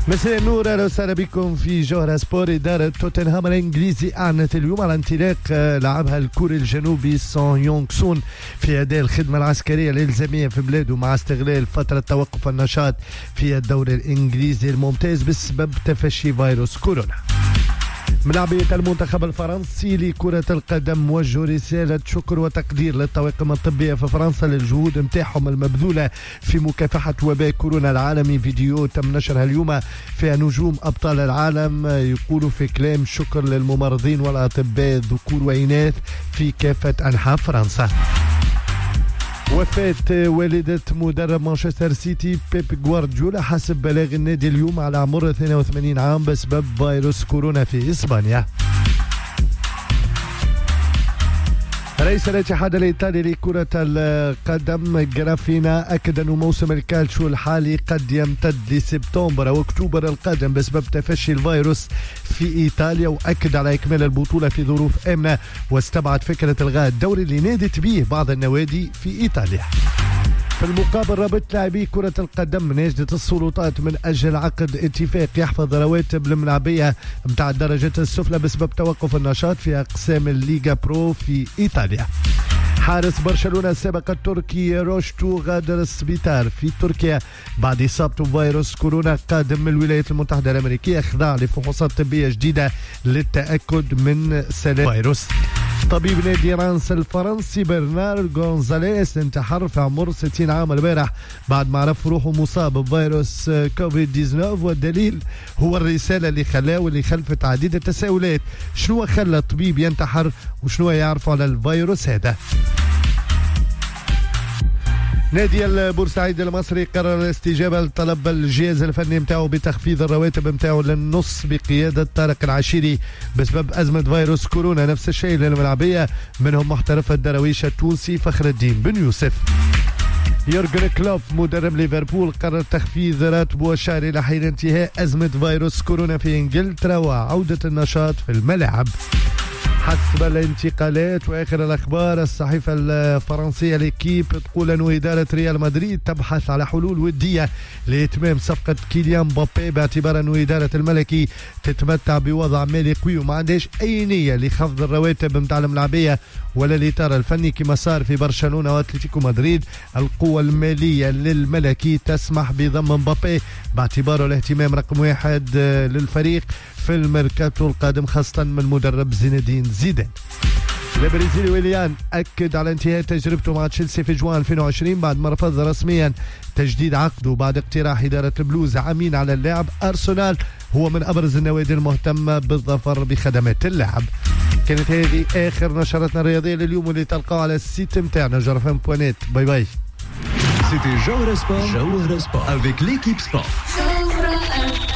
مساء النور، اهلا وسهلا بكم في جوهرة سبور. إدارة توتنهام الإنجليزي أعلنت اليوم على انطلاق لاعبها الكوري الجنوبي سون يونغ سون في أداء الخدمة العسكرية الإلزامية في بلاده مع استغلال فترة توقف النشاط في الدوري الإنجليزي الممتاز بسبب تفشي فيروس كورونا. ملاعبية المنتخب الفرنسي لكرة القدم وجهوا رسالة شكر وتقدير للطواقم الطبية في فرنسا للجهود متاعهم المبذولة في مكافحة وباء كورونا العالمي. فيديو تم نشرها اليوم فيها نجوم أبطال العالم يقولوا في كلام شكر للممرضين والأطباء ذكور وإناث في كافة أنحاء فرنسا. وفاة والدة مدرب مانشستر سيتي بيب غوارديولا حسب بلاغ النادي اليوم على عمر 82 عام بسبب فيروس كورونا في إسبانيا. رئيس الاتحاد الإيطالي لكرة القدم جرافينا أكد أن موسم الكالتشو الحالي قد يمتد لسبتمبر أو أكتوبر القادم بسبب تفشي الفيروس في إيطاليا، وأكد على إكمال البطولة في ظروف آمنة، واستبعد فكرة إلغاء الدوري اللي نادت به بعض النوادي في إيطاليا. في المقابل رابط لاعبي كرة القدم ناشدت السلطات من أجل عقد اتفاق يحفظ رواتب الملاعبية متاع الدرجات السفلى بسبب توقف النشاط في أقسام الليغا برو في إيطاليا. حارس برشلونة السابق التركي روشتو غادر السبيطار في تركيا بعد إصابته بفيروس كورونا قادم من الولايات المتحدة الأمريكية، خضع لفحوصات طبية جديدة للتأكد من سلامة الفيروس. طبيب نادي رانس الفرنسي برنار غونزاليس انتحر في عمر 60 عام البارح بعد ما عرف روحه مصاب بفيروس كوفيد-19، والدليل هو الرسالة اللي خلاه واللي خلفت عديد التساؤلات. شنو خلى الطبيب ينتحر وشنو يعرف على الفيروس هذا؟ نادي البورسعيد المصري قرر الاستجابة لطلب الجهاز الفني متاعه بتخفيض الرواتب متاعه للنص بقيادة طارق العشيري بسبب أزمة فيروس كورونا. نفس الشيء للملاعبية منهم محترف الدراويش التونسي فخر الدين بن يوسف. يورجن كلوب مدرب ليفربول قرر تخفيض راتبه وشهر إلى حين انتهاء أزمة فيروس كورونا في إنجلترا وعودة النشاط في الملاعب. حسب الانتقالات واخر الاخبار، الصحيفه الفرنسيه ليكيب تقول ان اداره ريال مدريد تبحث على حلول وديه لاتمام صفقه كيليان مبابي، باعتبار ان اداره الملكي تتمتع بوضع مالي قوي وما عندهاش اي نيه لخفض الرواتب نتاع الملاعبيه ولا الاطار الفني كما صار في برشلونه واتلتيكو مدريد. القوه الماليه للملكي تسمح بضم مبابي باعتباره الاهتمام رقم واحد للفريق في الميركاتو القادم، خاصة من مدرب زين الدين زيدان. البرازيلي ويليان أكد على انتهاء تجربته مع تشيلسي في جوان 2020 بعد ما رفض رسميا تجديد عقده بعد اقتراح إدارة البلوز عامين على اللاعب. أرسنال هو من أبرز النوادي المهتمة بالظفر بخدمات اللاعب. كانت هذه آخر نشرتنا الرياضية لليوم واللي تلقاو على السيت متاعنا جرفان.net. باي باي. C'était Jauhara Sport avec l'équipe sport.